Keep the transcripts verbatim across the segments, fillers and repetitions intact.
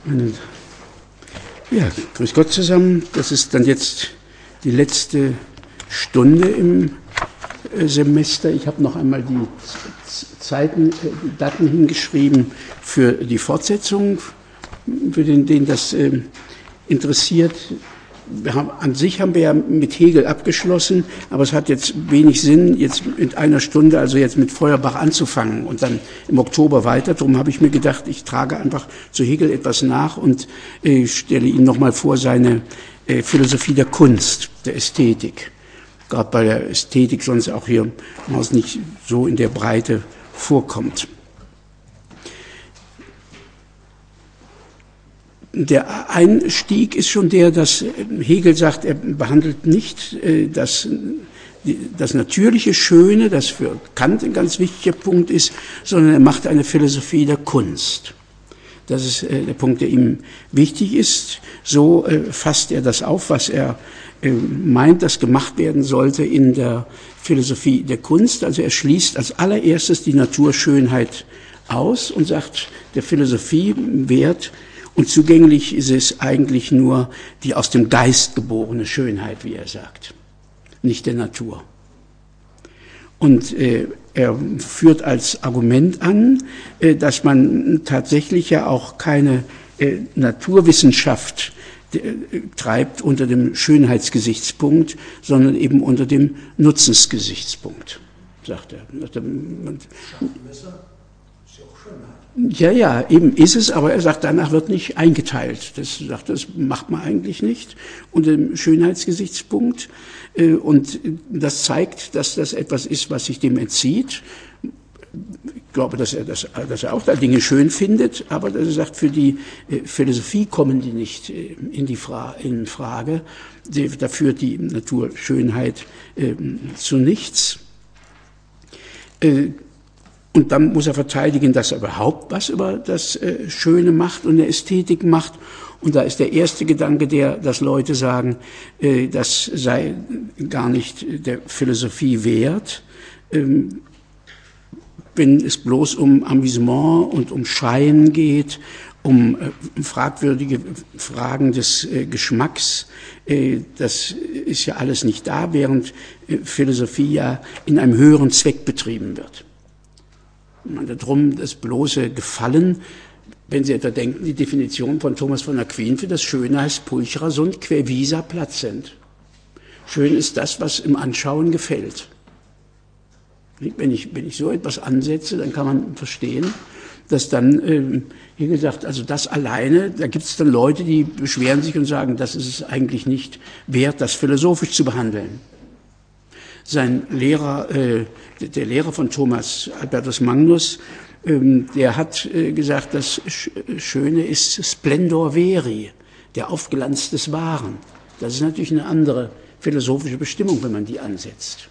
Meine, ja, grüß Gott zusammen. Das ist dann jetzt die letzte Stunde im äh, Semester. Ich habe noch einmal die Zeiten, die Daten hingeschrieben für die Fortsetzung, für den, den das äh, interessiert. Wir haben, an sich haben wir ja mit Hegel abgeschlossen, aber es hat jetzt wenig Sinn, jetzt mit einer Stunde, also jetzt mit Feuerbach anzufangen und dann im Oktober weiter. Darum habe ich mir gedacht, ich trage einfach zu Hegel etwas nach und äh, stelle Ihnen nochmal vor seine äh, Philosophie der Kunst, der Ästhetik. Gerade bei der Ästhetik sonst auch hier nicht so in der Breite vorkommt. Der Einstieg ist schon der, dass Hegel sagt, er behandelt nicht das, das natürliche Schöne, das für Kant ein ganz wichtiger Punkt ist, sondern er macht eine Philosophie der Kunst. Das ist der Punkt, der ihm wichtig ist. So fasst er das auf, was er meint, dass gemacht werden sollte in der Philosophie der Kunst. Also er schließt als allererstes die Naturschönheit aus und sagt, der Philosophie wert und zugänglich ist es eigentlich nur die aus dem Geist geborene Schönheit, wie er sagt, nicht der Natur. Und äh, er führt als Argument an, äh, dass man tatsächlich ja auch keine äh, Naturwissenschaft äh, treibt unter dem Schönheitsgesichtspunkt, sondern eben unter dem Nutzensgesichtspunkt, sagt er. Ja, ja, eben ist es, aber er sagt, danach wird nicht eingeteilt. Das sagt, das macht man eigentlich nicht unter dem Schönheitsgesichtspunkt. Und das zeigt, dass das etwas ist, was sich dem entzieht. Ich glaube, dass er, das, dass er auch da Dinge schön findet, aber er sagt, für die Philosophie kommen die nicht in die Fra- in Frage. Da führt die Naturschönheit äh, zu nichts. Äh, Und dann muss er verteidigen, dass er überhaupt was über das äh, Schöne macht und eine Ästhetik macht. Und da ist der erste Gedanke der, dass Leute sagen, äh, das sei gar nicht der Philosophie wert, ähm, wenn es bloß um Amüsement und um Schein geht, um äh, fragwürdige Fragen des äh, Geschmacks. Äh, das ist ja alles nicht da, während äh, Philosophie ja in einem höheren Zweck betrieben wird. Darum das bloße Gefallen, wenn Sie etwa denken, die Definition von Thomas von Aquin für das Schöne heißt pulchra sunt quae visa placent. Schön ist das, was im Anschauen gefällt. Wenn ich, wenn ich so etwas ansetze, dann kann man verstehen, dass dann, äh, wie gesagt, also das alleine, da gibt es dann Leute, die beschweren sich und sagen, das ist es eigentlich nicht wert, das philosophisch zu behandeln. Sein Lehrer, äh, der Lehrer von Thomas, Albertus Magnus, ähm, der hat äh, gesagt, das Schöne ist Splendor veri, der Aufglanz des Wahren. Das ist natürlich eine andere philosophische Bestimmung, wenn man die ansetzt.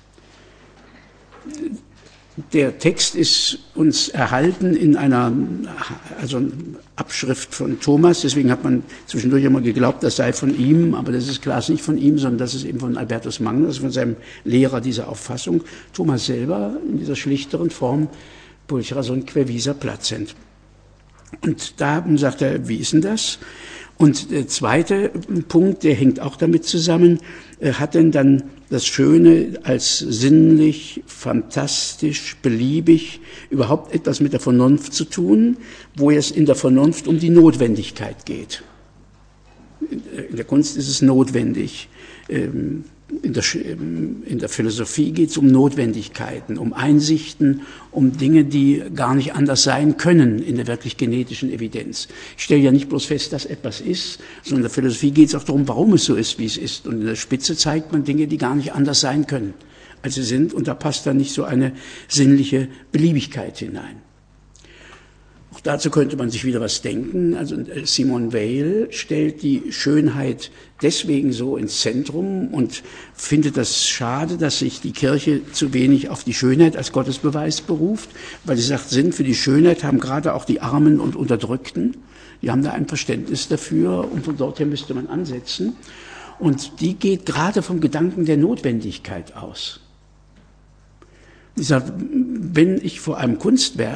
Der Text ist uns erhalten in einer also Abschrift von Thomas, deswegen hat man zwischendurch immer geglaubt, das sei von ihm, aber das ist klar, nicht von ihm, sondern das ist eben von Albertus Magnus, von seinem Lehrer dieser Auffassung. Thomas selber in dieser schlichteren Form, pulchra sunt quae visa placent. Und da sagt er, wie ist denn das? Und der zweite Punkt, der hängt auch damit zusammen, hat denn dann das Schöne als sinnlich, fantastisch, beliebig überhaupt etwas mit der Vernunft zu tun, wo es in der Vernunft um die Notwendigkeit geht. In der Kunst ist es notwendig. In der, in der Philosophie geht es um Notwendigkeiten, um Einsichten, um Dinge, die gar nicht anders sein können in der wirklich genetischen Evidenz. Ich stelle ja nicht bloß fest, dass etwas ist, sondern in der Philosophie geht es auch darum, warum es so ist, wie es ist. Und in der Spitze zeigt man Dinge, die gar nicht anders sein können, als sie sind. Und da passt dann nicht so eine sinnliche Beliebigkeit hinein. Auch dazu könnte man sich wieder was denken. Also Simone Weil stellt die Schönheit deswegen so ins Zentrum und findet das schade, dass sich die Kirche zu wenig auf die Schönheit als Gottesbeweis beruft, weil sie sagt, Sinn für die Schönheit haben gerade auch die Armen und Unterdrückten. Die haben da ein Verständnis dafür und von dort her müsste man ansetzen. Und die geht gerade vom Gedanken der Notwendigkeit aus. Sie sagt, wenn ich vor einem Kunstwerk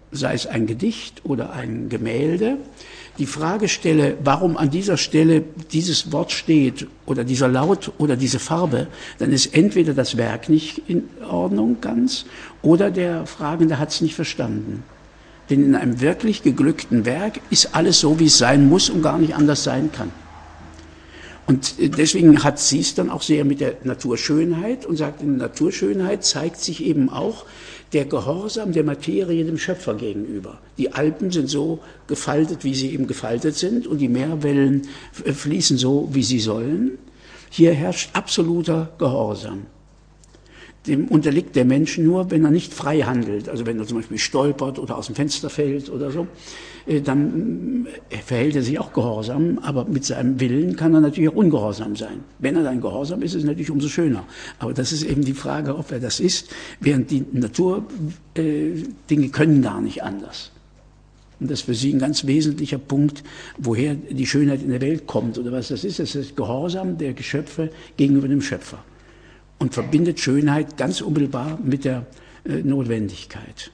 sei es ein Gedicht oder ein Gemälde, die Frage stelle, warum an dieser Stelle dieses Wort steht oder dieser Laut oder diese Farbe, dann ist entweder das Werk nicht in Ordnung ganz oder der Fragende hat es nicht verstanden. Denn in einem wirklich geglückten Werk ist alles so, wie es sein muss und gar nicht anders sein kann. Und deswegen hat sie es dann auch sehr mit der Naturschönheit und sagt, in der Naturschönheit zeigt sich eben auch der Gehorsam der Materie dem Schöpfer gegenüber. Die Alpen sind so gefaltet, wie sie eben gefaltet sind, und die Meerwellen fließen so, wie sie sollen. Hier herrscht absoluter Gehorsam. Dem unterliegt der Mensch nur, wenn er nicht frei handelt. Also wenn er zum Beispiel stolpert oder aus dem Fenster fällt oder so, dann verhält er sich auch gehorsam, aber mit seinem Willen kann er natürlich auch ungehorsam sein. Wenn er dann gehorsam ist, ist es natürlich umso schöner. Aber das ist eben die Frage, ob er das ist, während die Naturdinge äh, können gar nicht anders. Und das ist für sie ein ganz wesentlicher Punkt, woher die Schönheit in der Welt kommt oder was das ist. Das ist Gehorsam der Geschöpfe gegenüber dem Schöpfer. Und verbindet Schönheit ganz unmittelbar mit der äh, Notwendigkeit.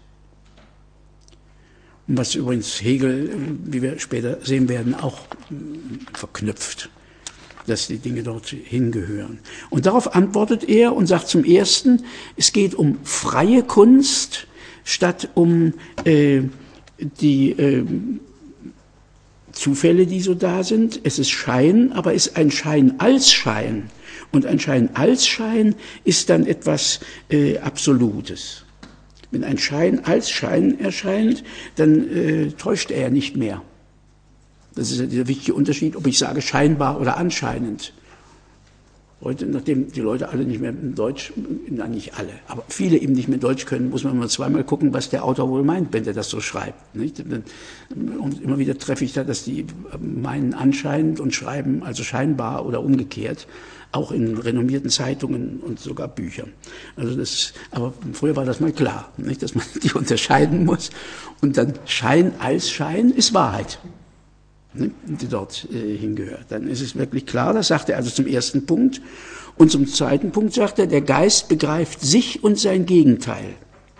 Und was übrigens Hegel, wie wir später sehen werden, auch äh, verknüpft, dass die Dinge dort hingehören. Und darauf antwortet er und sagt zum Ersten, es geht um freie Kunst statt um äh, die äh, Zufälle, die so da sind. Es ist Schein, aber es ist ein Schein als Schein. Und ein Schein als Schein ist dann etwas äh, Absolutes. Wenn ein Schein als Schein erscheint, dann äh, täuscht er nicht mehr. Das ist ja der wichtige Unterschied, ob ich sage scheinbar oder anscheinend. Heute, nachdem die Leute alle nicht mehr Deutsch, na nicht alle, aber viele eben nicht mehr Deutsch können, muss man mal zweimal gucken, was der Autor wohl meint, wenn der das so schreibt. Nicht? Und immer wieder treffe ich da, dass die meinen anscheinend und schreiben also scheinbar oder umgekehrt, auch in renommierten Zeitungen und sogar Büchern. Also das, aber früher war das mal klar, nicht, dass man die unterscheiden muss. Und dann Schein als Schein ist Wahrheit, die dort äh, hingehört. Dann ist es wirklich klar, das sagt er also zum ersten Punkt. Und zum zweiten Punkt sagt er, der Geist begreift sich und sein Gegenteil.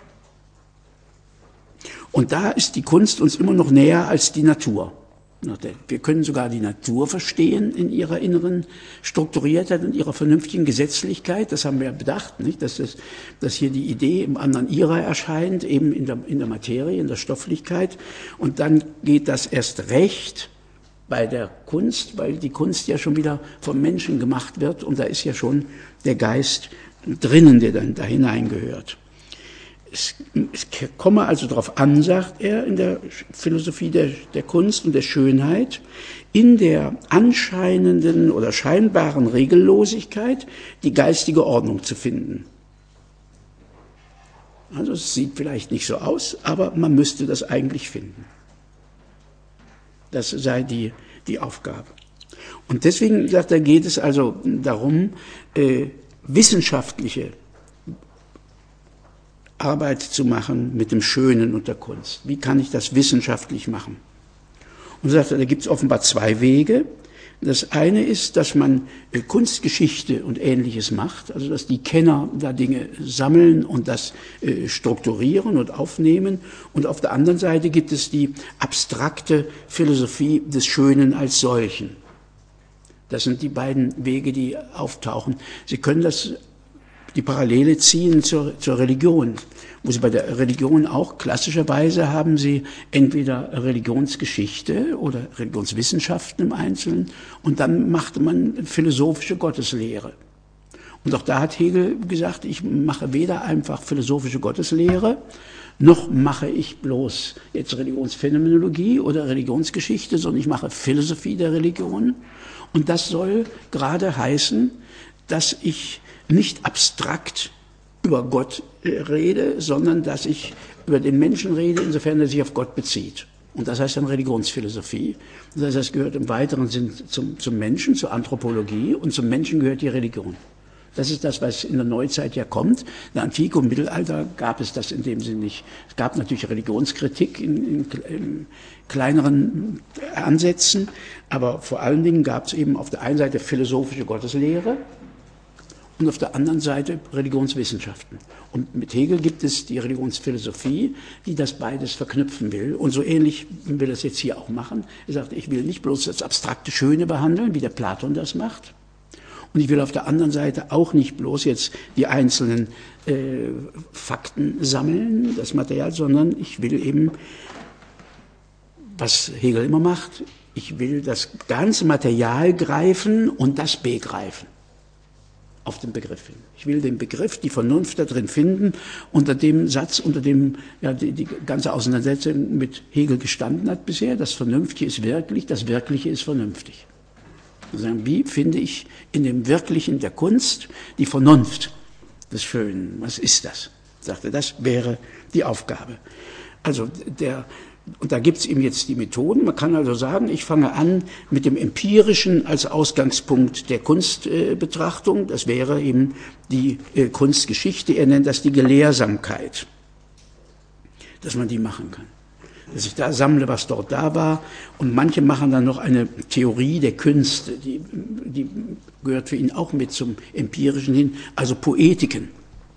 Und da ist die Kunst uns immer noch näher als die Natur. Wir können sogar die Natur verstehen in ihrer inneren Strukturiertheit und ihrer vernünftigen Gesetzlichkeit. Das haben wir bedacht, nicht? Dass, das, dass hier die Idee im anderen ihrer erscheint, eben in der, in der Materie, in der Stofflichkeit. Und dann geht das erst recht bei der Kunst, weil die Kunst ja schon wieder vom Menschen gemacht wird und da ist ja schon der Geist drinnen, der dann da hineingehört. Es, es komme also darauf an, sagt er in der Philosophie der, der Kunst und der Schönheit, in der anscheinenden oder scheinbaren Regellosigkeit die geistige Ordnung zu finden. Also es sieht vielleicht nicht so aus, aber man müsste das eigentlich finden. Das sei die, die Aufgabe. Und deswegen, sagt er, geht es also darum, äh, wissenschaftliche Arbeit zu machen mit dem Schönen und der Kunst. Wie kann ich das wissenschaftlich machen? Und sagt er, da gibt es offenbar zwei Wege. Das eine ist, dass man äh, Kunstgeschichte und Ähnliches macht, also dass die Kenner da Dinge sammeln und das äh, strukturieren und aufnehmen. Und auf der anderen Seite gibt es die abstrakte Philosophie des Schönen als solchen. Das sind die beiden Wege, die auftauchen. Sie können das die Parallele ziehen zur, zur Religion, wo sie bei der Religion auch klassischerweise haben sie entweder Religionsgeschichte oder Religionswissenschaften im Einzelnen und dann machte man philosophische Gotteslehre. Und auch da hat Hegel gesagt, ich mache weder einfach philosophische Gotteslehre, noch mache ich bloß jetzt Religionsphänomenologie oder Religionsgeschichte, sondern ich mache Philosophie der Religion. Und das soll gerade heißen, dass ich nicht abstrakt über Gott rede, sondern dass ich über den Menschen rede, insofern er sich auf Gott bezieht. Und das heißt dann Religionsphilosophie. Das heißt, das gehört im weiteren Sinn zum, zum Menschen, zur Anthropologie, und zum Menschen gehört die Religion. Das ist das, was in der Neuzeit ja kommt. In der Antike und Mittelalter gab es das in dem Sinne nicht. Es gab natürlich Religionskritik in, in, in kleineren Ansätzen, aber vor allen Dingen gab es eben auf der einen Seite philosophische Gotteslehre und auf der anderen Seite Religionswissenschaften. Und mit Hegel gibt es die Religionsphilosophie, die das beides verknüpfen will. Und so ähnlich will er es jetzt hier auch machen. Er sagt, ich will nicht bloß das abstrakte Schöne behandeln, wie der Platon das macht. Und ich will auf der anderen Seite auch nicht bloß jetzt die einzelnen äh, Fakten sammeln, das Material, sondern ich will eben, was Hegel immer macht, ich will das ganze Material greifen und das begreifen. Auf den Begriff hin. Ich will den Begriff, die Vernunft da drin finden, unter dem Satz, unter dem ja, die, die ganze Auseinandersetzung mit Hegel gestanden hat bisher. Das Vernünftige ist wirklich, das Wirkliche ist vernünftig. Also, wie finde ich in dem Wirklichen der Kunst die Vernunft des Schönen? Was ist das? Sagte, das wäre die Aufgabe. Also der Und da gibt es ihm jetzt die Methoden. Man kann also sagen, ich fange an mit dem Empirischen als Ausgangspunkt der Kunstbetrachtung. Äh, das wäre eben die äh, Kunstgeschichte. Er nennt das die Gelehrsamkeit, dass man die machen kann. Dass ich da sammle, was dort da war. Und manche machen dann noch eine Theorie der Künste. Die, die gehört für ihn auch mit zum Empirischen hin. Also Poetiken,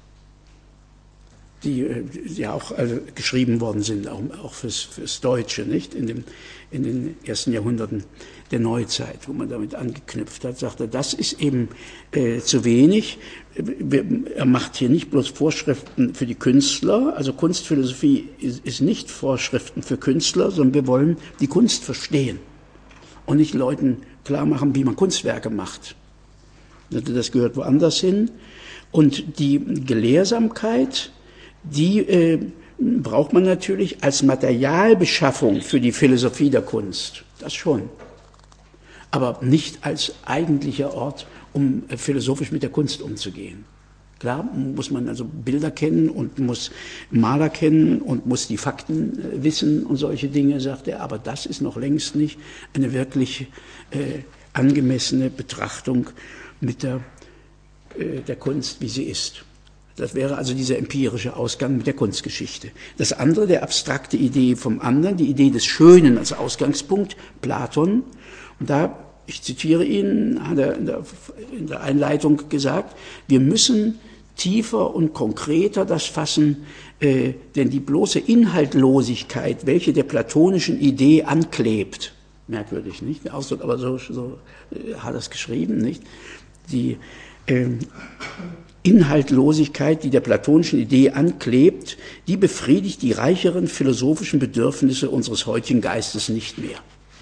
die ja auch also geschrieben worden sind, auch, auch fürs, fürs Deutsche, nicht? In, dem, in den ersten Jahrhunderten der Neuzeit, wo man damit angeknüpft hat, sagte, das ist eben äh, zu wenig. Er macht hier nicht bloß Vorschriften für die Künstler, also Kunstphilosophie ist, ist nicht Vorschriften für Künstler, sondern wir wollen die Kunst verstehen und nicht Leuten klar machen, wie man Kunstwerke macht. Das gehört woanders hin. Und die Gelehrsamkeit, die äh, braucht man natürlich als Materialbeschaffung für die Philosophie der Kunst. Das schon. Aber nicht als eigentlicher Ort, um äh, philosophisch mit der Kunst umzugehen. Klar muss man also Bilder kennen und muss Maler kennen und muss die Fakten äh, wissen und solche Dinge, sagt er. Aber das ist noch längst nicht eine wirklich äh, angemessene Betrachtung mit der, äh, der Kunst, wie sie ist. Das wäre also dieser empirische Ausgang mit der Kunstgeschichte. Das andere, der abstrakte Idee vom anderen, die Idee des Schönen als Ausgangspunkt, Platon. Und da, ich zitiere ihn, hat er in der, in der Einleitung gesagt, wir müssen tiefer und konkreter das fassen, äh, denn die bloße Inhaltlosigkeit, welche der platonischen Idee anklebt, merkwürdig, nicht? Der Ausdruck, aber so, so äh, hat er es geschrieben, nicht? Die äh, Inhaltlosigkeit, die der platonischen Idee anklebt, die befriedigt die reicheren philosophischen Bedürfnisse unseres heutigen Geistes nicht mehr,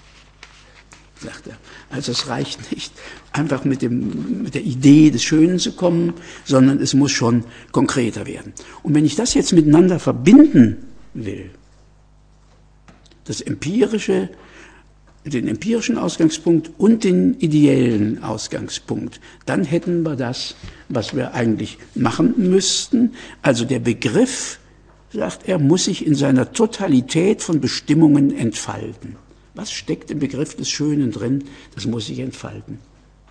sagt er. Also es reicht nicht, einfach mit, dem, mit der Idee des Schönen zu kommen, sondern es muss schon konkreter werden. Und wenn ich das jetzt miteinander verbinden will, das empirische, den empirischen Ausgangspunkt und den ideellen Ausgangspunkt, dann hätten wir das, was wir eigentlich machen müssten. Also der Begriff, sagt er, muss sich in seiner Totalität von Bestimmungen entfalten. Was steckt im Begriff des Schönen drin? Das muss sich entfalten.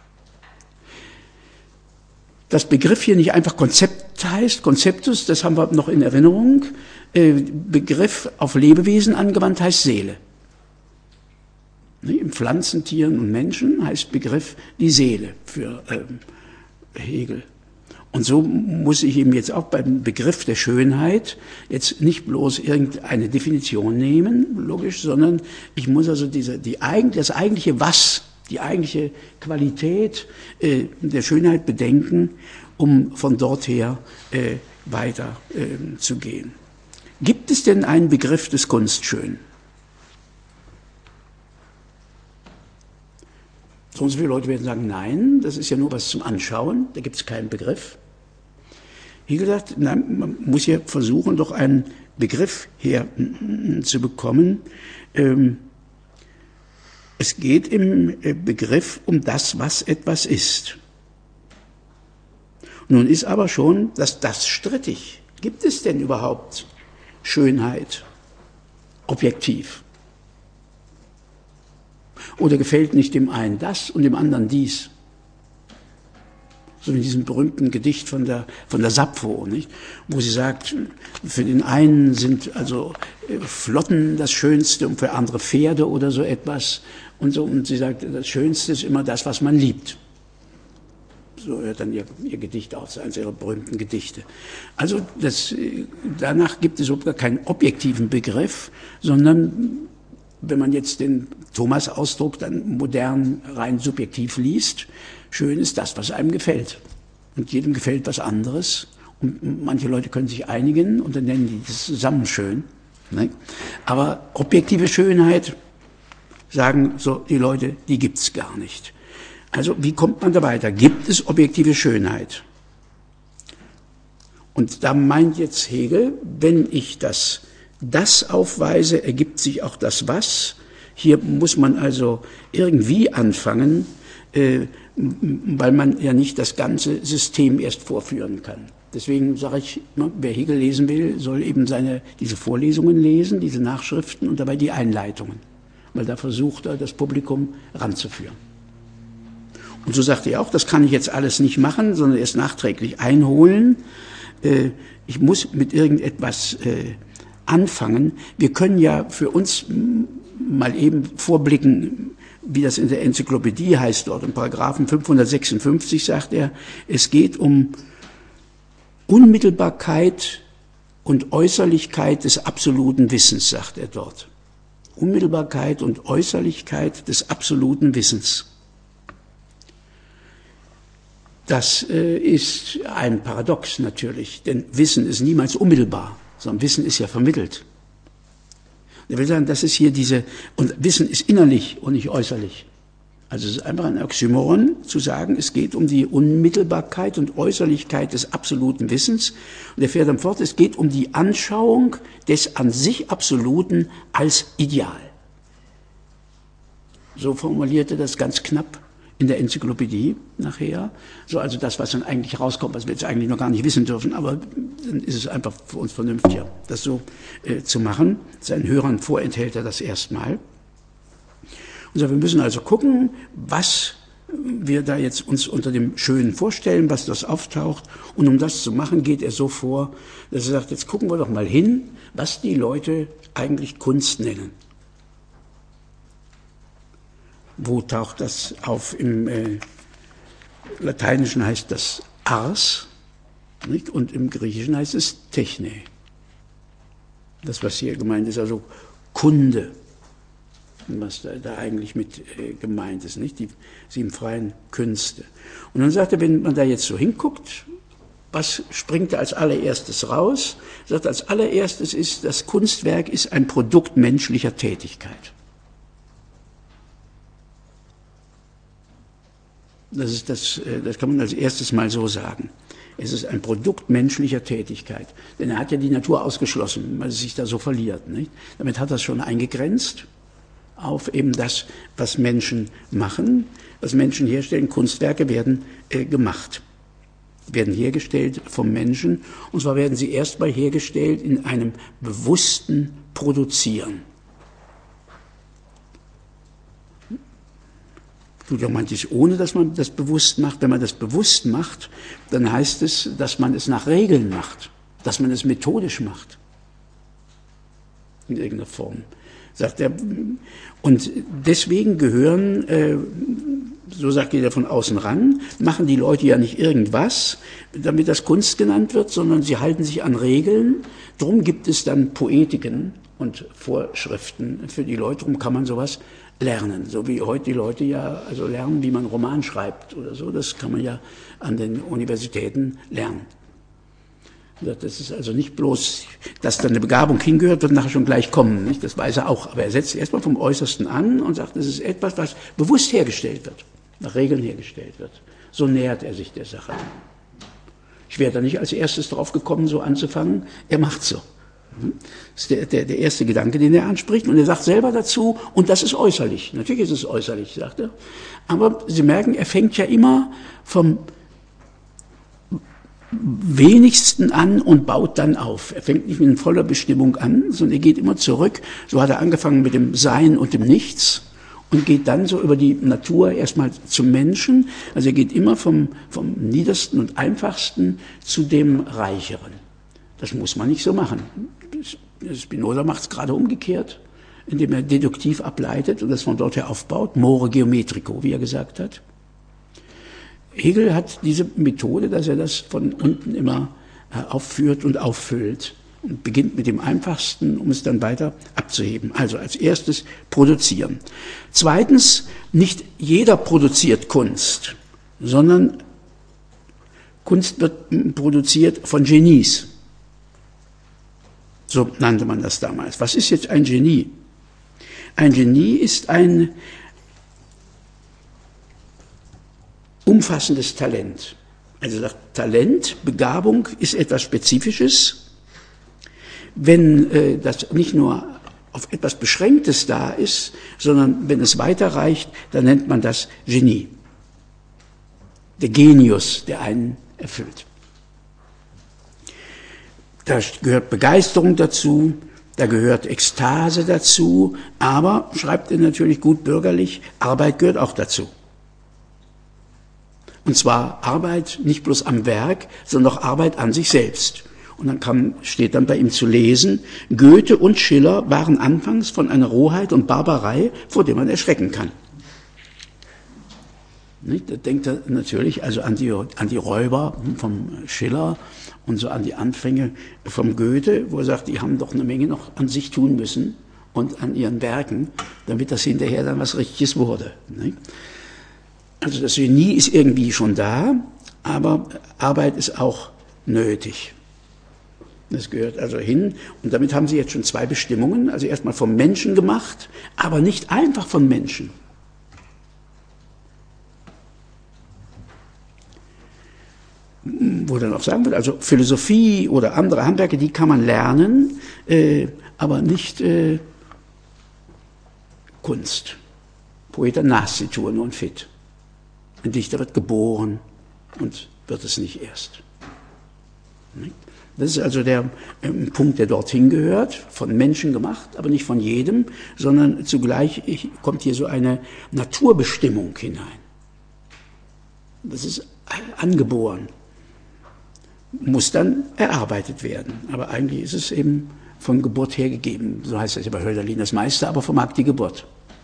Das Begriff hier nicht einfach Konzept heißt, Konzeptus, das haben wir noch in Erinnerung. Begriff auf Lebewesen angewandt heißt Seele. In Pflanzen, Tieren und Menschen heißt Begriff die Seele für ähm, Hegel. Und so muss ich eben jetzt auch beim Begriff der Schönheit jetzt nicht bloß irgendeine Definition nehmen, logisch, sondern ich muss also diese, die, das eigentliche Was, die eigentliche Qualität äh, der Schönheit bedenken, um von dort her äh, weiter äh, zu gehen. Gibt es denn einen Begriff des Kunstschön? So viele Leute werden sagen, nein, das ist ja nur was zum Anschauen, da gibt es keinen Begriff. Hegel sagt, nein, man muss ja versuchen, doch einen Begriff herzubekommen. Es geht im Begriff um das, was etwas ist. Nun ist aber schon das das strittig. Gibt es denn überhaupt Schönheit objektiv? Oder gefällt nicht dem einen das und dem anderen dies? So in diesem berühmten Gedicht von der, von der Sappho, nicht? Wo sie sagt, für den einen sind also Flotten das Schönste und für andere Pferde oder so etwas. Und so, und sie sagt, das Schönste ist immer das, was man liebt. So hört dann ihr, ihr Gedicht aus, eines ihrer berühmten Gedichte. Also das, danach gibt es überhaupt keinen objektiven Begriff, sondern wenn man jetzt den Thomas-Ausdruck dann modern rein subjektiv liest, schön ist das, was einem gefällt. Und jedem gefällt was anderes. Und manche Leute können sich einigen und dann nennen die das zusammen schön. Ne? Aber objektive Schönheit, sagen so die Leute, die gibt's gar nicht. Also wie kommt man da weiter? Gibt es objektive Schönheit? Und da meint jetzt Hegel, wenn ich das das aufweise, ergibt sich auch das Was. Hier muss man also irgendwie anfangen, äh, weil man ja nicht das ganze System erst vorführen kann. Deswegen sage ich, wer Hegel lesen will, soll eben seine, diese Vorlesungen lesen, diese Nachschriften und dabei die Einleitungen. Weil da versucht er, das Publikum ranzuführen. Und so sagte er auch, das kann ich jetzt alles nicht machen, sondern erst nachträglich einholen. Ich muss mit irgendetwas anfangen. Wir können ja für uns mal eben vorblicken, wie das in der Enzyklopädie heißt, dort im Paragraphen fünfhundertsechsundfünfzig sagt er, es geht um Unmittelbarkeit und Äußerlichkeit des absoluten Wissens, sagt er dort. Unmittelbarkeit und Äußerlichkeit des absoluten Wissens. Das äh, ist ein Paradox natürlich, denn Wissen ist niemals unmittelbar, sondern Wissen ist ja vermittelt. Er will sagen, das ist hier diese, und Wissen ist innerlich und nicht äußerlich. Also es ist einfach ein Oxymoron zu sagen, es geht um die Unmittelbarkeit und Äußerlichkeit des absoluten Wissens. Und er fährt dann fort, es geht um die Anschauung des an sich Absoluten als Ideal. So formulierte das ganz knapp in der Enzyklopädie nachher. So, also das, was dann eigentlich rauskommt, was wir jetzt eigentlich noch gar nicht wissen dürfen, aber dann ist es einfach für uns vernünftiger, das so äh, zu machen. Seinen Hörern vorenthält er das erstmal. Und so, wir müssen also gucken, was wir da jetzt uns unter dem Schönen vorstellen, was das auftaucht. Und um das zu machen, geht er so vor, dass er sagt, jetzt gucken wir doch mal hin, was die Leute eigentlich Kunst nennen. Wo taucht das auf? Im äh, Lateinischen heißt das Ars, nicht? Und im Griechischen heißt es Techne. Das, was hier gemeint ist, also Kunde, was da, da eigentlich mit äh, gemeint ist, nicht? Die sieben freien Künste. Und dann sagt er, wenn man da jetzt so hinguckt, was springt da als allererstes raus? Er sagt, als allererstes ist, das Kunstwerk ist ein Produkt menschlicher Tätigkeit. Das ist das, das kann man als erstes mal so sagen. Es ist ein Produkt menschlicher Tätigkeit. Denn er hat ja die Natur ausgeschlossen, weil es sich da so verliert, nicht? Damit hat er es schon eingegrenzt auf eben das, was Menschen machen, was Menschen herstellen. Kunstwerke werden äh, gemacht, werden hergestellt vom Menschen. Und zwar werden sie erstmal hergestellt in einem bewussten Produzieren. Tut ja manches ohne, dass man das bewusst macht. Wenn man das bewusst macht, dann heißt es, dass man es nach Regeln macht, dass man es methodisch macht. In irgendeiner Form. Sagt er. Und deswegen gehören, äh, so sagt jeder von außen ran, machen die Leute ja nicht irgendwas, damit das Kunst genannt wird, sondern sie halten sich an Regeln. Drum gibt es dann Poetiken und Vorschriften für die Leute. Drum kann man sowas lernen, so wie heute die Leute ja also lernen, wie man einen Roman schreibt oder so. Das kann man ja an den Universitäten lernen. Das ist also nicht bloß, dass da eine Begabung hingehört, wird nachher schon gleich kommen, nicht? Das weiß er auch. Aber er setzt erstmal vom Äußersten an und sagt, das ist etwas, was bewusst hergestellt wird, nach Regeln hergestellt wird. So nähert er sich der Sache. Ich wäre da nicht als erstes drauf gekommen, so anzufangen. Er macht so. Das ist der, der, der erste Gedanke, den er anspricht. Und er sagt selber dazu, und das ist äußerlich. Natürlich ist es äußerlich, sagt er. Aber Sie merken, er fängt ja immer vom wenigsten an und baut dann auf. Er fängt nicht mit voller Bestimmung an, sondern er geht immer zurück. So hat er angefangen mit dem Sein und dem Nichts und geht dann so über die Natur erstmal zum Menschen. Also er geht immer vom, vom Niedersten und Einfachsten zu dem Reicheren. Das muss man nicht so machen. Spinoza macht es gerade umgekehrt, indem er deduktiv ableitet und das von dort her aufbaut. More geometrico, wie er gesagt hat. Hegel hat diese Methode, dass er das von unten immer aufführt und auffüllt und beginnt mit dem Einfachsten, um es dann weiter abzuheben. Also als erstes produzieren. Zweitens, nicht jeder produziert Kunst, sondern Kunst wird produziert von Genies. So nannte man das damals. Was ist jetzt ein Genie? Ein Genie ist ein umfassendes Talent. Also das Talent, Begabung ist etwas Spezifisches. Wenn äh, das nicht nur auf etwas Beschränktes da ist, sondern wenn es weiterreicht, dann nennt man das Genie. Der Genius, der einen erfüllt. Da gehört Begeisterung dazu, da gehört Ekstase dazu, aber, schreibt er natürlich gut bürgerlich, Arbeit gehört auch dazu. Und zwar Arbeit nicht bloß am Werk, sondern auch Arbeit an sich selbst. Und dann kam, steht dann bei ihm zu lesen, Goethe und Schiller waren anfangs von einer Rohheit und Barbarei, vor der man erschrecken kann. Da denkt er natürlich also an die, an die Räuber vom Schiller und so an die Anfänge vom Goethe, wo er sagt, die haben doch eine Menge noch an sich tun müssen und an ihren Werken, damit das hinterher dann was Richtiges wurde. Also das Genie ist irgendwie schon da, aber Arbeit ist auch nötig. Das gehört also hin. Und damit haben Sie jetzt schon zwei Bestimmungen. Also erstmal vom Menschen gemacht, aber nicht einfach von Menschen. Wo dann auch sagen wird, also Philosophie oder andere Handwerke, die kann man lernen, äh, aber nicht äh, Kunst. Poeta nascitur non fit. Ein Dichter wird geboren und wird es nicht erst. Das ist also der ähm, Punkt, der dorthin gehört, von Menschen gemacht, aber nicht von jedem, sondern zugleich kommt hier so eine Naturbestimmung hinein. Das ist angeboren, muss dann erarbeitet werden. Aber eigentlich ist es eben von Geburt her gegeben. So heißt es ja bei Hölderlin, das meiste aber vermag die Geburt.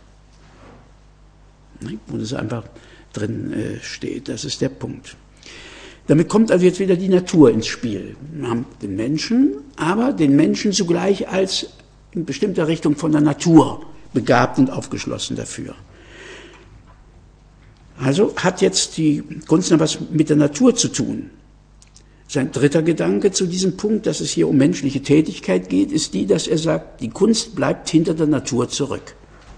Wo das einfach drin äh, steht, das ist der Punkt. Damit kommt also jetzt wieder die Natur ins Spiel. Wir haben den Menschen, aber den Menschen zugleich als in bestimmter Richtung von der Natur begabt und aufgeschlossen dafür. Also hat jetzt die Kunst noch was mit der Natur zu tun. Sein dritter Gedanke zu diesem Punkt, dass es hier um menschliche Tätigkeit geht, ist die, dass er sagt, die Kunst bleibt hinter der Natur zurück.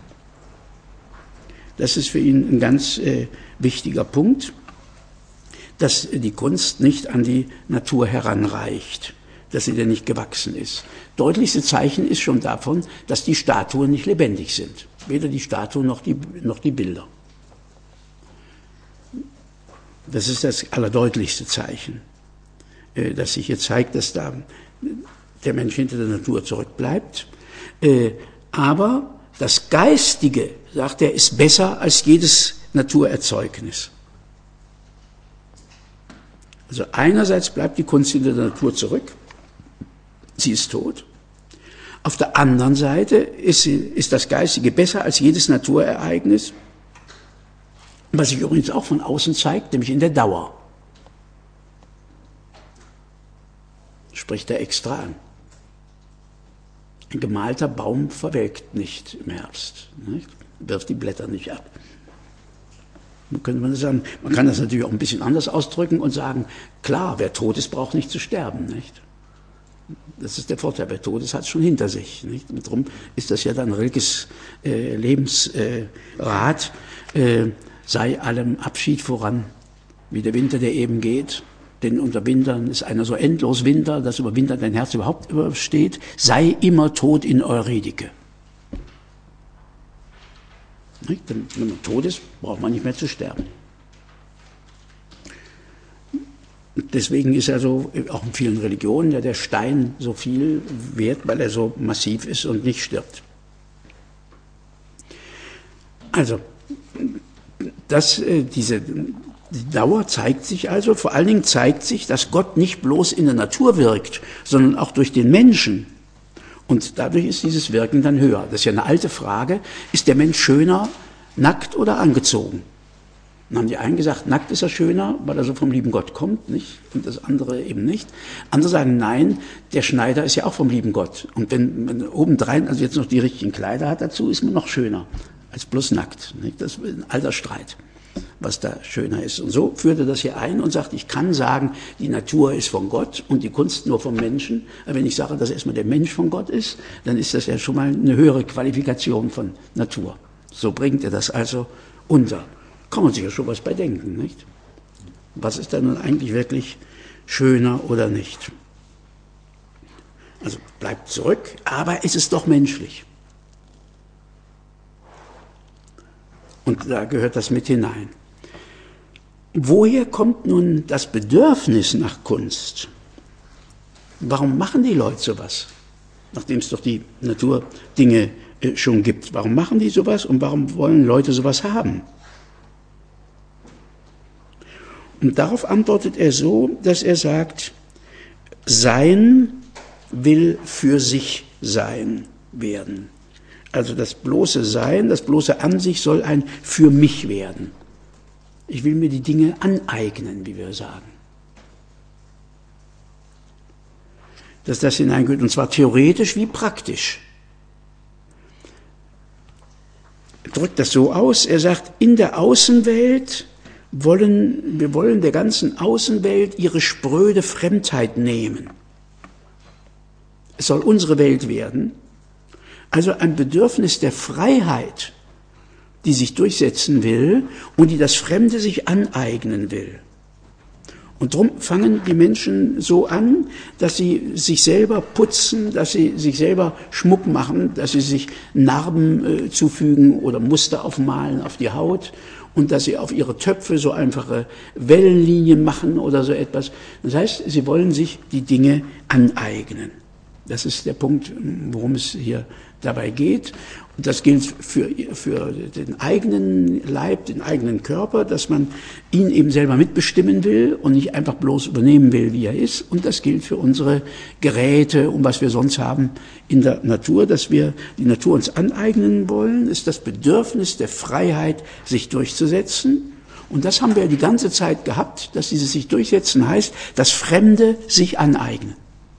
Das ist für ihn ein ganz äh, wichtiger Punkt, dass die Kunst nicht an die Natur heranreicht, dass sie denn nicht gewachsen ist. Deutlichste Zeichen ist schon davon, dass die Statuen nicht lebendig sind. Weder die Statuen noch die, noch die Bilder. Das ist das allerdeutlichste Zeichen, äh, dass sich hier zeigt, dass da der Mensch hinter der Natur zurückbleibt. Äh, aber das Geistige, sagt er, ist besser als jedes Naturerzeugnis. Also einerseits bleibt die Kunst hinter der Natur zurück, sie ist tot. Auf der anderen Seite ist, sie, ist das Geistige besser als jedes Naturereignis, was sich übrigens auch von außen zeigt, nämlich in der Dauer. Spricht er extra an. Ein gemalter Baum verwelkt nicht im Herbst, nicht? Wirft die Blätter nicht ab. Nun könnte man sagen, man kann das natürlich auch ein bisschen anders ausdrücken und sagen, klar, wer tot ist, braucht nicht zu sterben, nicht? Das ist der Vorteil, wer tot ist, hat es schon hinter sich, nicht? Und darum ist das ja dann Rilkes äh, Lebensrat, äh, äh, sei allem Abschied voran, wie der Winter, der eben geht. Denn unter Wintern ist einer so endlos Winter, dass über Winter dein Herz überhaupt übersteht. Sei immer tot in Eurydike. Denn wenn man tot ist, braucht man nicht mehr zu sterben. Deswegen ist er so, auch in vielen Religionen, ja, der Stein so viel wert, weil er so massiv ist und nicht stirbt. Also, das, diese die Dauer zeigt sich also, vor allen Dingen zeigt sich, dass Gott nicht bloß in der Natur wirkt, sondern auch durch den Menschen. Und dadurch ist dieses Wirken dann höher. Das ist ja eine alte Frage. Ist der Mensch schöner, nackt oder angezogen? Dann haben die einen gesagt, nackt ist er schöner, weil er so vom lieben Gott kommt, nicht? Und das andere eben nicht. Andere sagen, nein, der Schneider ist ja auch vom lieben Gott. Und wenn man obendrein also jetzt noch die richtigen Kleider hat dazu, ist man noch schöner als bloß nackt. Nicht? Das ist ein alter Streit, was da schöner ist. Und so führte das hier ein und sagt, ich kann sagen, die Natur ist von Gott und die Kunst nur vom Menschen. Aber wenn ich sage, dass erstmal der Mensch von Gott ist, dann ist das ja schon mal eine höhere Qualifikation von Natur. So bringt er das also unter. Kann man sich ja schon was bei denken, nicht? Was ist da nun eigentlich wirklich schöner oder nicht? Also bleibt zurück, aber es ist doch menschlich. Und da gehört das mit hinein. Woher kommt nun das Bedürfnis nach Kunst? Warum machen die Leute sowas? Nachdem es doch die Naturdinge äh, schon gibt. Warum machen die sowas und warum wollen Leute sowas haben? Und darauf antwortet er so, dass er sagt, Sein will für sich sein werden. Also das bloße Sein, das bloße An sich soll ein für mich werden. Ich will mir die Dinge aneignen, wie wir sagen. Dass das hineingehört, und zwar theoretisch wie praktisch. Er drückt das so aus, er sagt, in der Außenwelt wollen, wir wollen der ganzen Außenwelt ihre spröde Fremdheit nehmen. Es soll unsere Welt werden. Also ein Bedürfnis der Freiheit, die sich durchsetzen will und die das Fremde sich aneignen will. Und darum fangen die Menschen so an, dass sie sich selber putzen, dass sie sich selber Schmuck machen, dass sie sich Narben äh, zufügen oder Muster aufmalen auf die Haut und dass sie auf ihre Töpfe so einfache Wellenlinien machen oder so etwas. Das heißt, sie wollen sich die Dinge aneignen. Das ist der Punkt, worum es hier dabei geht. Und das gilt für, für den eigenen Leib, den eigenen Körper, dass man ihn eben selber mitbestimmen will und nicht einfach bloß übernehmen will, wie er ist. Und das gilt für unsere Geräte und was wir sonst haben in der Natur, dass wir die Natur uns aneignen wollen, ist das Bedürfnis der Freiheit, sich durchzusetzen. Und das haben wir die ganze Zeit gehabt, dass dieses sich durchsetzen heißt, das Fremde sich aneignen.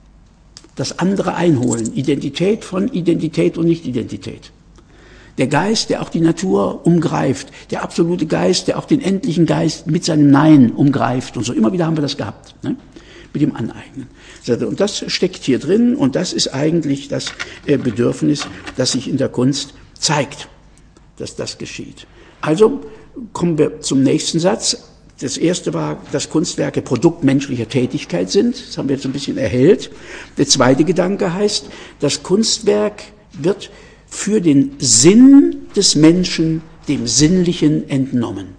Das andere einholen, Identität von Identität und Nicht-Identität. Der Geist, der auch die Natur umgreift, der absolute Geist, der auch den endlichen Geist mit seinem Nein umgreift und so. Immer wieder haben wir das gehabt, ne? Mit dem Aneignen. Und das steckt hier drin und das ist eigentlich das Bedürfnis, das sich in der Kunst zeigt, dass das geschieht. Also kommen wir zum nächsten Satz. Das erste war, dass Kunstwerke Produkt menschlicher Tätigkeit sind. Das haben wir jetzt ein bisschen erhellt. Der zweite Gedanke heißt, das Kunstwerk wird für den Sinn des Menschen dem Sinnlichen entnommen.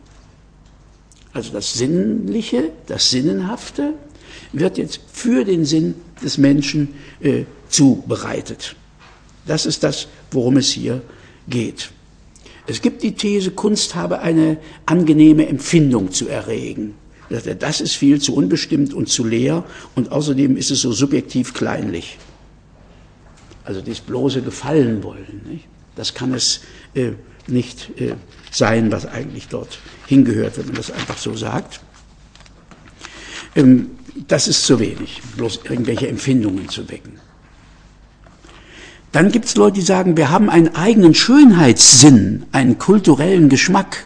Also das Sinnliche, das Sinnenhafte wird jetzt für den Sinn des Menschen äh, zubereitet. Das ist das, worum es hier geht. Es gibt die These, Kunst habe eine angenehme Empfindung zu erregen. Das ist viel zu unbestimmt und zu leer und außerdem ist es so subjektiv kleinlich. Also das bloße Gefallen wollen, nicht? Das kann es äh, nicht äh, sein, was eigentlich dort hingehört, wenn man das einfach so sagt. Ähm, das ist zu wenig, bloß irgendwelche Empfindungen zu wecken. Dann gibt es Leute, die sagen, wir haben einen eigenen Schönheitssinn, einen kulturellen Geschmack,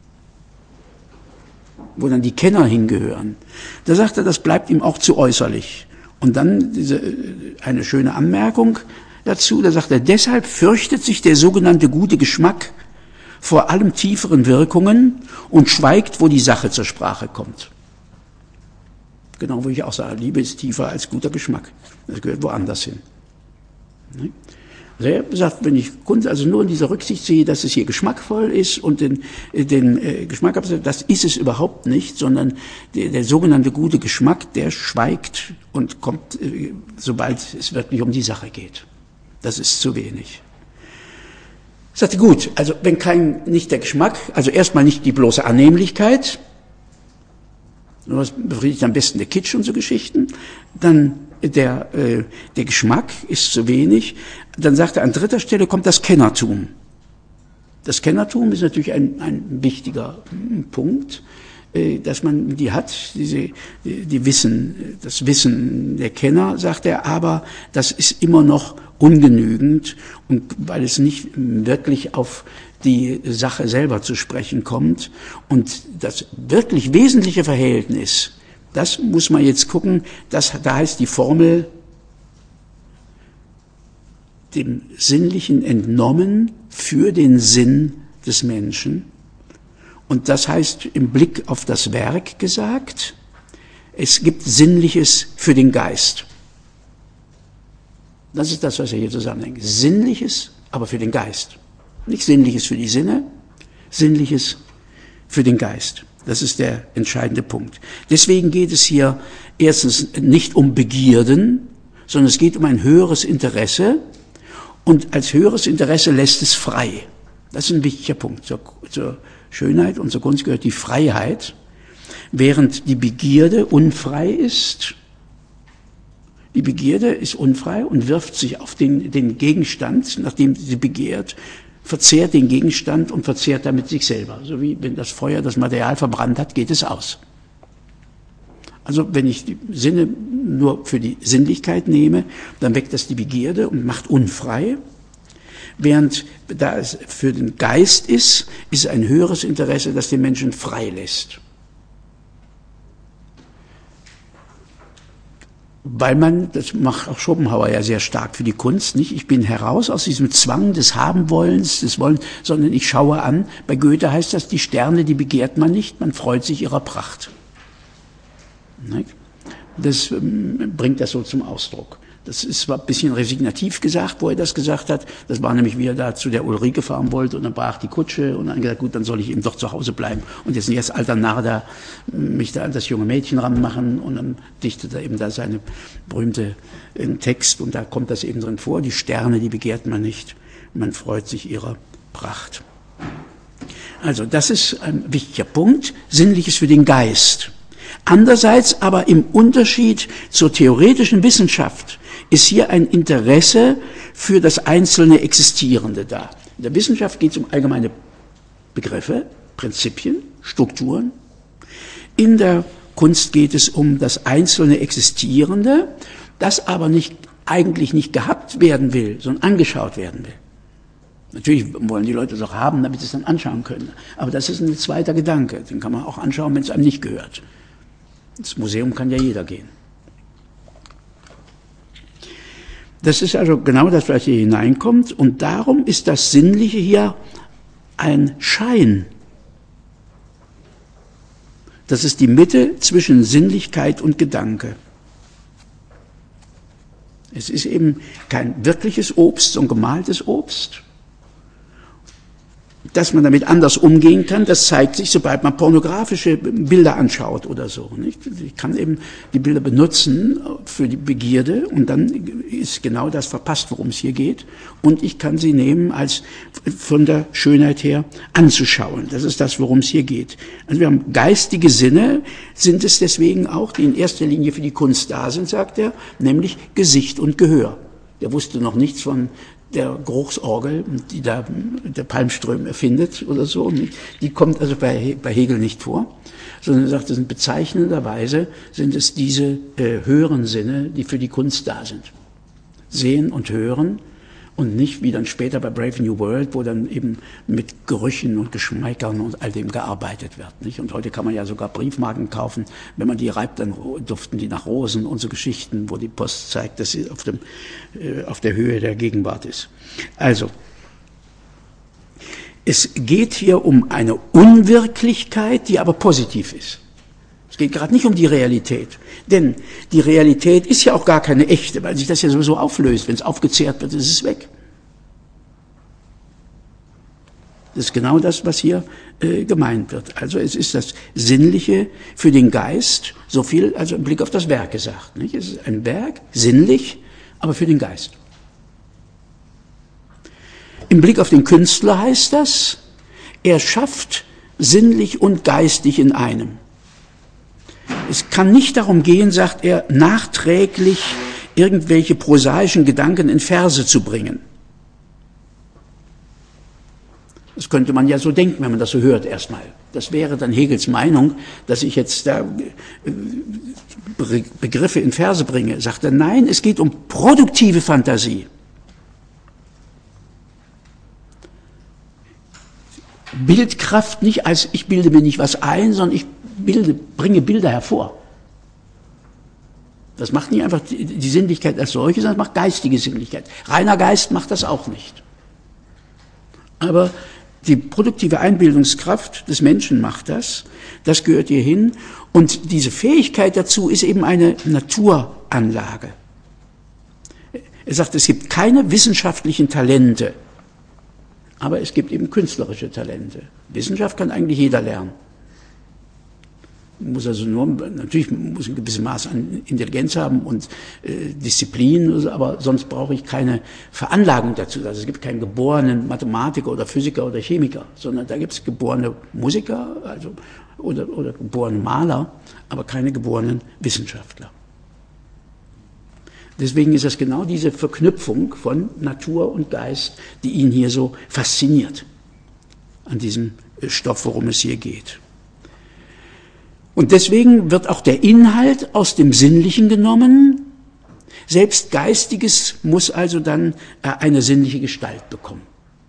wo dann die Kenner hingehören. Da sagt er, das bleibt ihm auch zu äußerlich. Und dann diese, eine schöne Anmerkung dazu, da sagt er, deshalb fürchtet sich der sogenannte gute Geschmack vor allem tieferen Wirkungen und schweigt, wo die Sache zur Sprache kommt. Genau, wo ich auch sage, Liebe ist tiefer als guter Geschmack. Das gehört woanders hin. Also er sagt, wenn ich Kunst also nur in dieser Rücksicht sehe, dass es hier geschmackvoll ist und den, den äh, Geschmack habe, das ist es überhaupt nicht, sondern der, der sogenannte gute Geschmack, der schweigt und kommt, äh, sobald es wirklich um die Sache geht. Das ist zu wenig. Ich sagte, gut, also wenn kein, nicht der Geschmack, also erstmal nicht die bloße Annehmlichkeit, was befriedigt am besten der Kitsch und so Geschichten, dann Der, äh, der Geschmack ist zu wenig. Dann sagt er, an dritter Stelle kommt das Kennertum. Das Kennertum ist natürlich ein, ein wichtiger Punkt, dass man die hat, diese, die Wissen, das Wissen der Kenner, sagt er, aber das ist immer noch ungenügend, und weil es nicht wirklich auf die Sache selber zu sprechen kommt. Und das wirklich wesentliche Verhältnis, das muss man jetzt gucken, das, da heißt die Formel, dem Sinnlichen entnommen für den Sinn des Menschen. Und das heißt im Blick auf das Werk gesagt, es gibt Sinnliches für den Geist. Das ist das, was er hier zusammenhängt. Sinnliches, aber für den Geist. Nicht Sinnliches für die Sinne, Sinnliches für den Geist. Das ist der entscheidende Punkt. Deswegen geht es hier erstens nicht um Begierden, sondern es geht um ein höheres Interesse. Und als höheres Interesse lässt es frei. Das ist ein wichtiger Punkt. Zur, zur Schönheit und zur Kunst gehört die Freiheit, während die Begierde unfrei ist. Die Begierde ist unfrei und wirft sich auf den, den Gegenstand, nachdem sie begehrt, verzehrt den Gegenstand und verzehrt damit sich selber. So wie wenn das Feuer das Material verbrannt hat, geht es aus. Also wenn ich die Sinne nur für die Sinnlichkeit nehme, dann weckt das die Begierde und macht unfrei. Während da es für den Geist ist, ist ein höheres Interesse, das den Menschen frei lässt. Weil man, das macht auch Schopenhauer ja sehr stark für die Kunst, nicht? Ich bin heraus aus diesem Zwang des Habenwollens, des Wollens, sondern ich schaue an. Bei Goethe heißt das, die Sterne, die begehrt man nicht, man freut sich ihrer Pracht. Das ähm, bringt das so zum Ausdruck. Das ist zwar ein bisschen resignativ gesagt, wo er das gesagt hat. Das war nämlich, wie er da zu der Ulrike fahren wollte und dann brach die Kutsche und dann gesagt, gut, dann soll ich eben doch zu Hause bleiben. Und jetzt jetzt alter Narr da, mich da an das junge Mädchen ranmachen und dann dichtet er eben da seine berühmte äh, Text und da kommt das eben drin vor. Die Sterne, die begehrt man nicht. Man freut sich ihrer Pracht. Also, das ist ein wichtiger Punkt. Sinnliches für den Geist. Andererseits aber im Unterschied zur theoretischen Wissenschaft ist hier ein Interesse für das einzelne Existierende da. In der Wissenschaft geht es um allgemeine Begriffe, Prinzipien, Strukturen. In der Kunst geht es um das einzelne Existierende, das aber nicht, eigentlich nicht gehabt werden will, sondern angeschaut werden will. Natürlich wollen die Leute es auch haben, damit sie es dann anschauen können. Aber das ist ein zweiter Gedanke. Den kann man auch anschauen, wenn es einem nicht gehört. Ins Museum kann ja jeder gehen. Das ist also genau das, was hier hineinkommt. Und darum ist das Sinnliche hier ein Schein. Das ist die Mitte zwischen Sinnlichkeit und Gedanke. Es ist eben kein wirkliches Obst, sondern gemaltes Obst. Dass man damit anders umgehen kann, das zeigt sich, sobald man pornografische Bilder anschaut oder so. Nicht? Ich kann eben die Bilder benutzen für die Begierde und dann ist genau das verpasst, worum es hier geht. Und ich kann sie nehmen, als von der Schönheit her anzuschauen. Das ist das, worum es hier geht. Also wir haben geistige Sinne, sind es deswegen auch, die in erster Linie für die Kunst da sind, sagt er, nämlich Gesicht und Gehör. Der wusste noch nichts von der Geruchsorgel, die da der Palmström erfindet oder so, die kommt also bei, bei Hegel nicht vor, sondern er sagt, das sind bezeichnenderweise sind es diese äh, höheren Sinne, die für die Kunst da sind. Sehen und hören und nicht wie dann später bei Brave New World, wo dann eben mit Gerüchen und Geschmäckern und all dem gearbeitet wird. Nicht? Und heute kann man ja sogar Briefmarken kaufen. Wenn man die reibt, dann duften die nach Rosen und so Geschichten, wo die Post zeigt, dass sie auf, dem, äh, auf der Höhe der Gegenwart ist. Also, es geht hier um eine Unwirklichkeit, die aber positiv ist. Es geht gerade nicht um die Realität. Denn die Realität ist ja auch gar keine echte, weil sich das ja sowieso auflöst. Wenn es aufgezehrt wird, ist es weg. Das ist genau das, was hier äh, gemeint wird. Also es ist das Sinnliche für den Geist, so viel also im Blick auf das Werk gesagt. Nicht? Es ist ein Werk, sinnlich, aber für den Geist. Im Blick auf den Künstler heißt das, er schafft sinnlich und geistig in einem. Es kann nicht darum gehen, sagt er, nachträglich irgendwelche prosaischen Gedanken in Verse zu bringen. Das könnte man ja so denken, wenn man das so hört erstmal. Das wäre dann Hegels Meinung, dass ich jetzt da Begriffe in Verse bringe. Sagt er, nein, es geht um produktive Fantasie. Bildkraft nicht als ich bilde mir nicht was ein, sondern ich bilde, bringe Bilder hervor. Das macht nicht einfach die, die Sinnlichkeit als solche, sondern das macht geistige Sinnlichkeit. Reiner Geist macht das auch nicht. Aber die produktive Einbildungskraft des Menschen macht das, das gehört hier hin. Und diese Fähigkeit dazu ist eben eine Naturanlage. Er sagt, es gibt keine wissenschaftlichen Talente, aber es gibt eben künstlerische Talente. Wissenschaft kann eigentlich jeder lernen. Muss also nur, natürlich muss ein gewisses Maß an Intelligenz haben und äh, Disziplin, aber sonst brauche ich keine Veranlagung dazu. Also es gibt keinen geborenen Mathematiker oder Physiker oder Chemiker, sondern da gibt es geborene Musiker also, oder, oder geborene Maler, aber keine geborenen Wissenschaftler. Deswegen ist es genau diese Verknüpfung von Natur und Geist, die ihn hier so fasziniert, an diesem Stoff, worum es hier geht. Und deswegen wird auch der Inhalt aus dem Sinnlichen genommen. Selbst Geistiges muss also dann eine sinnliche Gestalt bekommen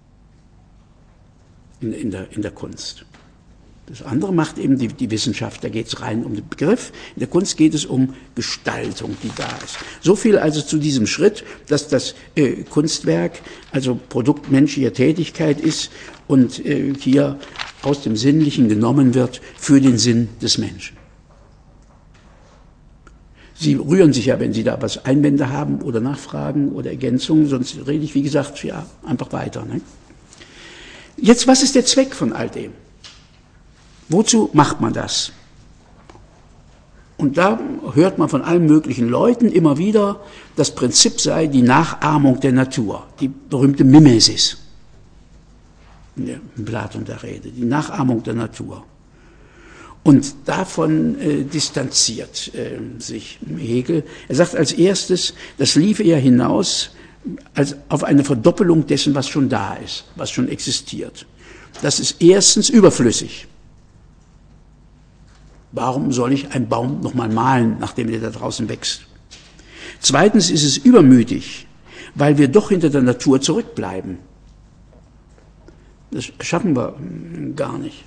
in, in, der, in der Kunst. Das andere macht eben die, die Wissenschaft, da geht es rein um den Begriff. In der Kunst geht es um Gestaltung, die da ist. So viel also zu diesem Schritt, dass das äh, Kunstwerk also Produkt menschlicher Tätigkeit ist und äh, hier aus dem Sinnlichen genommen wird für den Sinn des Menschen. Sie rühren sich ja, wenn Sie da was Einwände haben oder Nachfragen oder Ergänzungen, sonst rede ich, wie gesagt, ja, einfach weiter. Ne? Jetzt, was ist der Zweck von all dem? Wozu macht man das? Und da hört man von allen möglichen Leuten immer wieder, das Prinzip sei die Nachahmung der Natur, die berühmte Mimesis. In Platon der Rede, die Nachahmung der Natur. Und davon äh, distanziert äh, sich Hegel. Er sagt als erstes, das liefe ja hinaus als auf eine Verdoppelung dessen, was schon da ist, was schon existiert. Das ist erstens überflüssig. Warum soll ich einen Baum nochmal malen, nachdem der da draußen wächst? Zweitens ist es übermütig, weil wir doch hinter der Natur zurückbleiben. Das schaffen wir gar nicht.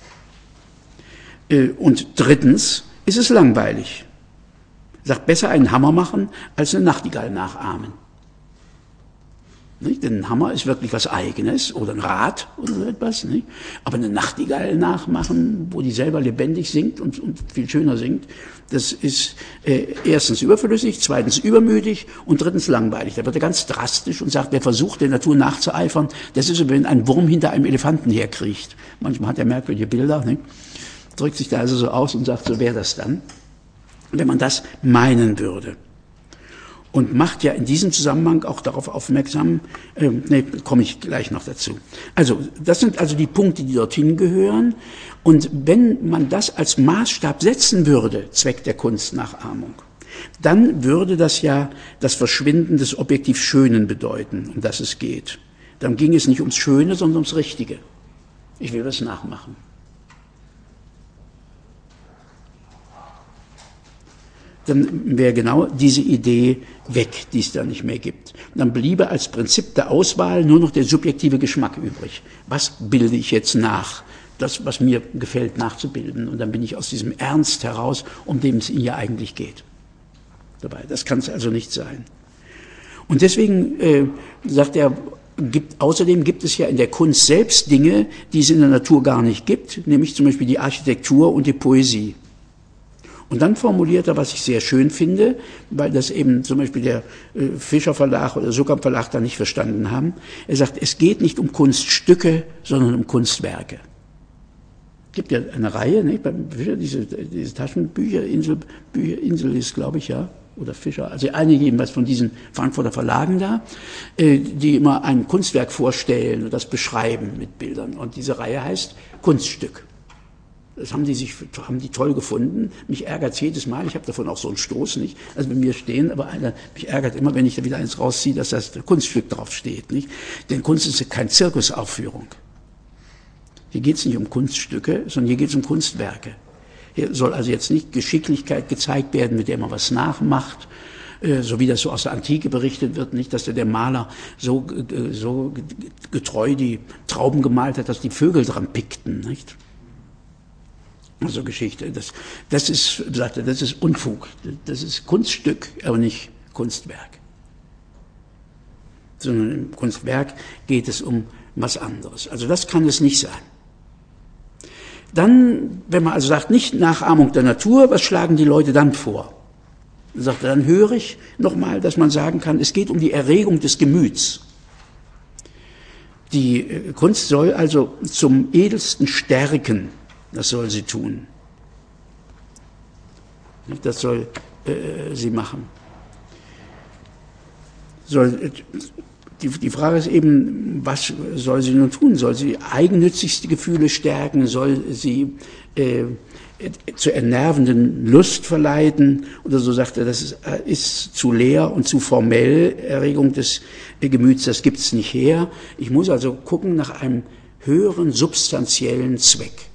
Und drittens ist es langweilig. Sagt, besser einen Hammer machen, als eine Nachtigall nachahmen. Nicht? Denn ein Hammer ist wirklich was Eigenes oder ein Rad oder so etwas. Nicht? Aber eine Nachtigall nachmachen, wo die selber lebendig singt und, und viel schöner singt, das ist äh, erstens überflüssig, zweitens übermütig und drittens langweilig. Da wird er ganz drastisch und sagt, wer versucht, der Natur nachzueifern, das ist so, wenn ein Wurm hinter einem Elefanten herkriecht. Manchmal hat er merkwürdige Bilder, nicht? Drückt sich da also so aus und sagt, so wäre das dann, wenn man das meinen würde. Und macht ja in diesem Zusammenhang auch darauf aufmerksam, äh, ne, komme ich gleich noch dazu. Also, das sind also die Punkte, die dorthin gehören. Und wenn man das als Maßstab setzen würde, Zweck der Kunstnachahmung, dann würde das ja das Verschwinden des objektiv Schönen bedeuten, um das es geht. Dann ging es nicht ums Schöne, sondern ums Richtige. Ich will das nachmachen. Dann wäre genau diese Idee weg, die es da nicht mehr gibt. Dann bliebe als Prinzip der Auswahl nur noch der subjektive Geschmack übrig. Was bilde ich jetzt nach? Das, was mir gefällt, nachzubilden. Und dann bin ich aus diesem Ernst heraus, um den es Ihnen ja eigentlich geht. Dabei. Das kann es also nicht sein. Und deswegen äh, sagt er, gibt, außerdem gibt es ja in der Kunst selbst Dinge, die es in der Natur gar nicht gibt, nämlich zum Beispiel die Architektur und die Poesie. Und dann formuliert er, was ich sehr schön finde, weil das eben zum Beispiel der äh, Fischer Verlag oder Suckamp Verlag da nicht verstanden haben. Er sagt, es geht nicht um Kunststücke, sondern um Kunstwerke. Es gibt ja eine Reihe, ne, beim Fischer, diese, diese Taschenbücher, Inselbücher, Insel ist, glaube ich, ja, oder Fischer, also einige jedenfalls von diesen Frankfurter Verlagen da, äh, die immer ein Kunstwerk vorstellen und das beschreiben mit Bildern. Und diese Reihe heißt Kunststück. Das haben die sich, haben die toll gefunden. Mich ärgert es jedes Mal. Ich habe davon auch so einen Stoß, nicht? Also bei mir stehen, aber einer, mich ärgert immer, wenn ich da wieder eins rausziehe, dass das Kunststück drauf steht, nicht? Denn Kunst ist keine Zirkusaufführung. Hier geht es nicht um Kunststücke, sondern hier geht es um Kunstwerke. Hier soll also jetzt nicht Geschicklichkeit gezeigt werden, mit der man was nachmacht, so wie das so aus der Antike berichtet wird, nicht, dass der, der Maler so, so getreu die Trauben gemalt hat, dass die Vögel dran pickten, nicht? Also Geschichte, das, das ist, sagte, das ist Unfug, das ist Kunststück, aber nicht Kunstwerk. Sondern im Kunstwerk geht es um was anderes. Also das kann es nicht sein. Dann, wenn man also sagt, nicht Nachahmung der Natur, was schlagen die Leute dann vor? Sagt er, dann höre ich nochmal, dass man sagen kann, es geht um die Erregung des Gemüts. Die Kunst soll also zum Edelsten stärken, das soll sie tun. Das soll äh, sie machen. Soll, die, die Frage ist eben, was soll sie nun tun? Soll sie eigennützigste Gefühle stärken? Soll sie äh, zur ernervenden Lust verleiten? Oder so sagt er, das ist, ist zu leer und zu formell, Erregung des Gemüts, das gibt's nicht her. Ich muss also gucken nach einem höheren, substanziellen Zweck.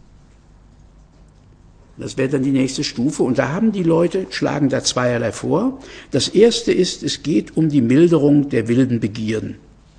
Das wäre dann die nächste Stufe. Und da haben die Leute, schlagen da zweierlei vor. Das erste ist, es geht um die Milderung der wilden Begierden.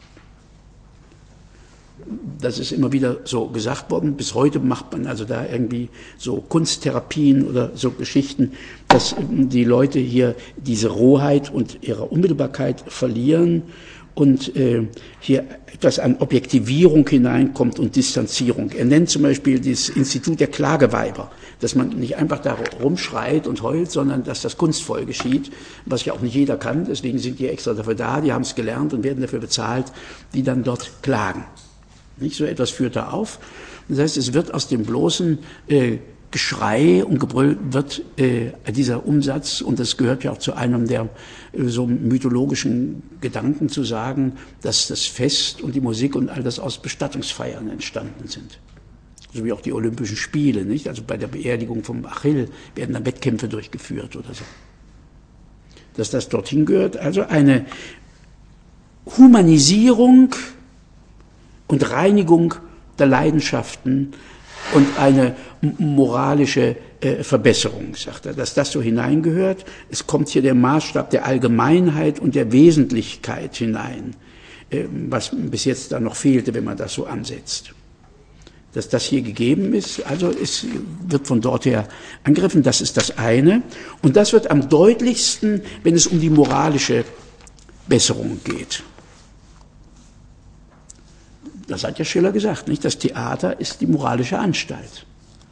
Das ist immer wieder so gesagt worden. Bis heute macht man also da irgendwie so Kunsttherapien oder so Geschichten, dass die Leute hier diese Rohheit und ihre Unmittelbarkeit verlieren und äh, hier etwas an Objektivierung hineinkommt und Distanzierung. Er nennt zum Beispiel das Institut der Klageweiber, dass man nicht einfach da rumschreit und heult, sondern dass das kunstvoll geschieht, was ja auch nicht jeder kann. Deswegen sind die extra dafür da, die haben es gelernt und werden dafür bezahlt, die dann dort klagen. Nicht so etwas führt da auf. Das heißt, es wird aus dem bloßen äh, Geschrei und Gebrüll wird äh, dieser Umsatz, und das gehört ja auch zu einem der äh, so mythologischen Gedanken zu sagen, dass das Fest und die Musik und all das aus Bestattungsfeiern entstanden sind. So wie auch die Olympischen Spiele, nicht? Also bei der Beerdigung vom Achill werden dann Wettkämpfe durchgeführt oder so. Dass das dorthin gehört, also eine Humanisierung und Reinigung der Leidenschaften und eine moralische äh, Verbesserung, sagt er, dass das so hineingehört. Es kommt hier der Maßstab der Allgemeinheit und der Wesentlichkeit hinein, äh, was bis jetzt da noch fehlte, wenn man das so ansetzt. Dass das hier gegeben ist, also es wird von dort her angegriffen, das ist das eine. Und das wird am deutlichsten, wenn es um die moralische Besserung geht. Das hat ja Schiller gesagt, nicht? Das Theater ist die moralische Anstalt.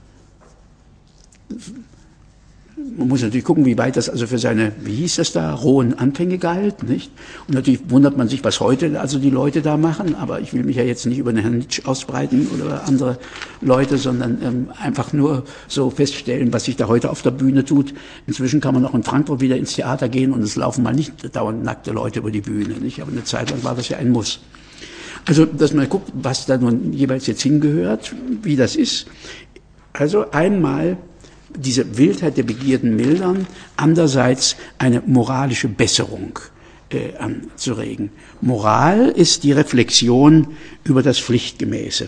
Man muss natürlich gucken, wie weit das also für seine, wie hieß das da, rohen Anfänge galt, nicht? Und natürlich wundert man sich, was heute also die Leute da machen, aber ich will mich ja jetzt nicht über den Herrn Nietzsche ausbreiten oder andere Leute, sondern ähm, einfach nur so feststellen, was sich da heute auf der Bühne tut. Inzwischen kann man auch in Frankfurt wieder ins Theater gehen und es laufen mal nicht dauernd nackte Leute über die Bühne, nicht? Aber eine Zeit lang war das ja ein Muss. Also, dass man guckt, was da nun jeweils jetzt hingehört, wie das ist. Also einmal diese Wildheit der Begierden mildern, andererseits eine moralische Besserung äh, anzuregen. Moral ist die Reflexion über das Pflichtgemäße,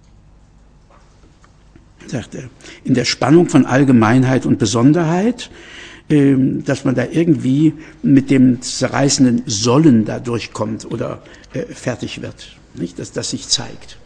sagt er. In der Spannung von Allgemeinheit und Besonderheit, äh, dass man da irgendwie mit dem zerreißenden Sollen da durchkommt oder äh, fertig wird. Nicht, dass das sich zeigt.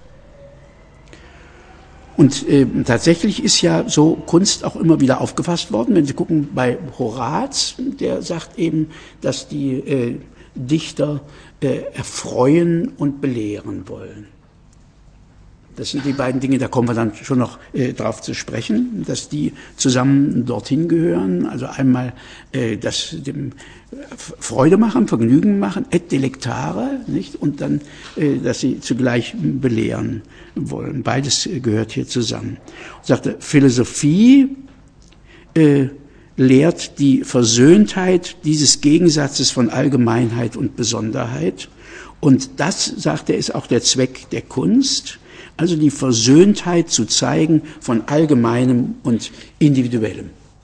Und äh, tatsächlich ist ja so Kunst auch immer wieder aufgefasst worden. Wenn Sie gucken bei Horaz, der sagt eben, dass die äh, Dichter äh, erfreuen und belehren wollen. Das sind die beiden Dinge, da kommen wir dann schon noch äh, drauf zu sprechen, dass die zusammen dorthin gehören. Also einmal äh, das dem Freude machen, Vergnügen machen, et delectare, nicht? Und dann, äh, dass sie zugleich belehren wollen. Beides äh, gehört hier zusammen. Und sagte, Philosophie äh, lehrt die Versöhntheit dieses Gegensatzes von Allgemeinheit und Besonderheit. Und das, sagt er, ist auch der Zweck der Kunst. Also die Versöhntheit zu zeigen von Allgemeinem und Individuellem.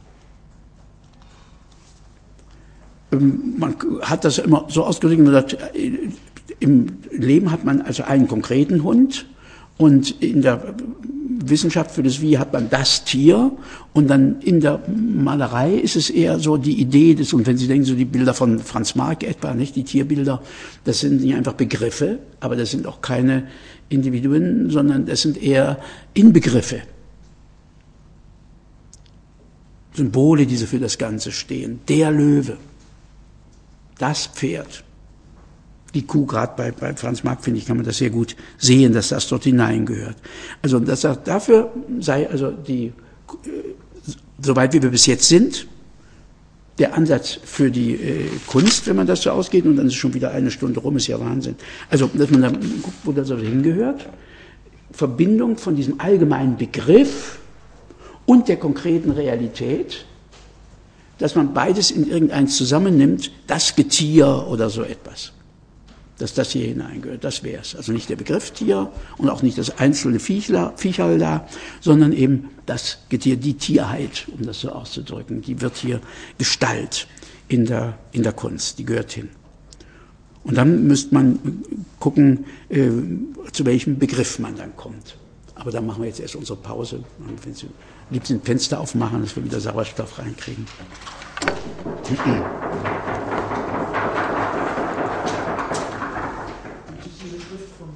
Man hat das immer so ausgedrückt, man sagt, im Leben hat man also einen konkreten Hund Und in der Wissenschaft für das Wie hat man das Tier und dann in der Malerei ist es eher so die Idee des, und wenn Sie denken, so die Bilder von Franz Marc etwa, nicht, die Tierbilder, das sind nicht einfach Begriffe, aber das sind auch keine Individuen, sondern das sind eher Inbegriffe. Symbole, die so für das Ganze stehen. Der Löwe, das Pferd, die Kuh, gerade bei, bei Franz Marc, finde ich, kann man das sehr gut sehen, dass das dort hineingehört. Also das, dafür sei also die, soweit wie wir bis jetzt sind, der Ansatz für die äh, Kunst, wenn man das so ausgeht, und dann ist schon wieder eine Stunde rum, ist ja Wahnsinn. Also, dass man da guckt, wo das so hingehört, Verbindung von diesem allgemeinen Begriff und der konkreten Realität, dass man beides in irgendeins zusammennimmt, das Getier oder so etwas. Dass das hier hineingehört, das wäre es. Also nicht der Begriff Tier und auch nicht das einzelne Viechler, Viecherl da, sondern eben das Getier, die Tierheit, um das so auszudrücken, die wird hier Gestalt in der, in der Kunst, die gehört hin. Und dann müsste man gucken, äh, zu welchem Begriff man dann kommt. Aber da machen wir jetzt erst unsere Pause. Und wenn Sie liebsten Fenster aufmachen, dass wir wieder Sauerstoff reinkriegen.